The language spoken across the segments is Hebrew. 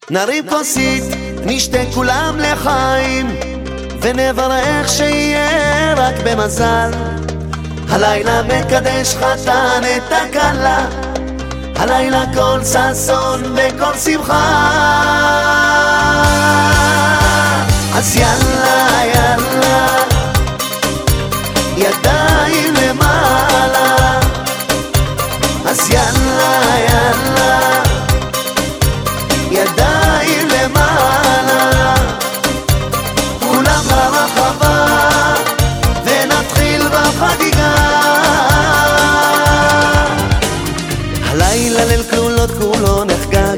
נרים כוסית, נשתה כולם לחיים, ונברך שיהיה רק במזל. הלילה מקדש חתן את הכלה, הלילה כל ששון וכל שמחה. אז יאללה יאללה, ידיים למעלה. אז יאללה יאללה, ידיים למעלה. כולם ברחבה ונתחיל בחגיגה. הלילה ליל כלולות כולו נחגג,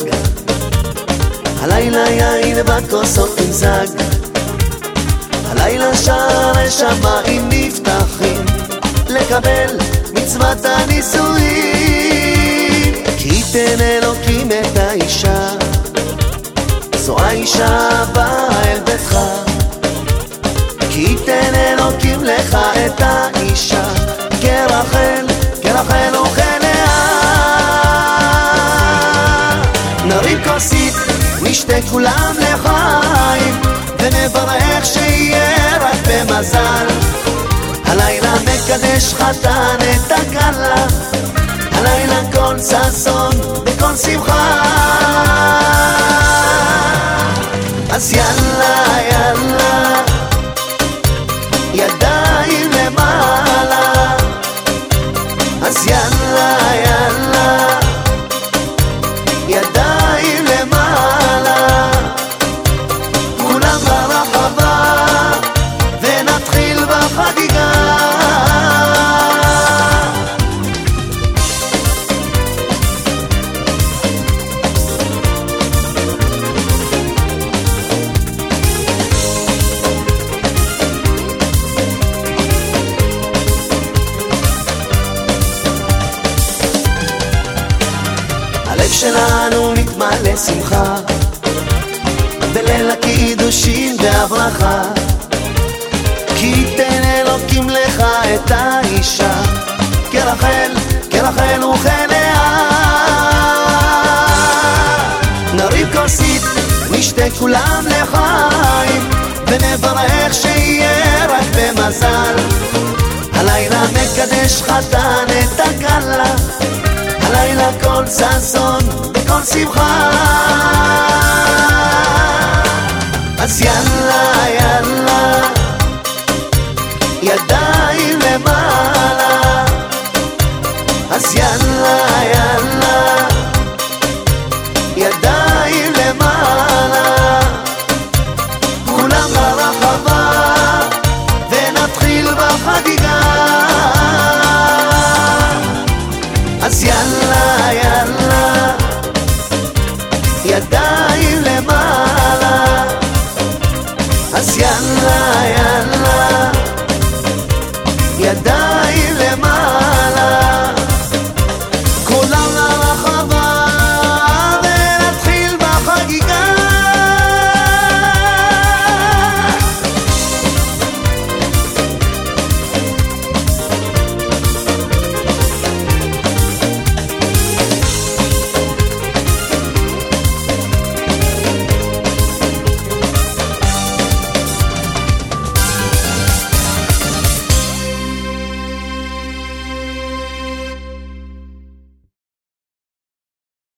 הלילה יין בכוסות נמזג, הלילה שערי שמיים נפתחים לקבל מצוות הנישואין. כי ייתן אלוקים את האישה, זו האישה הבאה אל ביתך. כי ייתן אלוקים לך את האישה, כרחל, כרחל וכלאה. נרים כוסית, נשתה כולם לחיים, ונברך שיהיה רק במזל. הלילה מקדש חתן את הכלה, הלילה כל ששון וכל שמחה. אז יאללה יאללה, ידיים למעלה. אז יאללה יאללה, ידיים למעלה. כולם ברחבה ונתחיל בחגיגה. הלב שלנו מתמלא שמחה בליל הקידושים והברכה. כי ייתן אלוקים לך את האישה, כרחל, כרחל וכלאה. נרים כוסית, נשתה כולם לחיים, ונברך שיהיה רק במזל. הלילה מקדש חתן את הכלה, הלילה כל ששון וכל שמחה. אז יאללה יאללה, ידיים למעלה. אז יאללה יאללה, ידיים למעלה. כולם ברחבה ונתחיל בחגיגה. אז יאללה יאללה, ידיים למעלה. אז יאללה יאללה,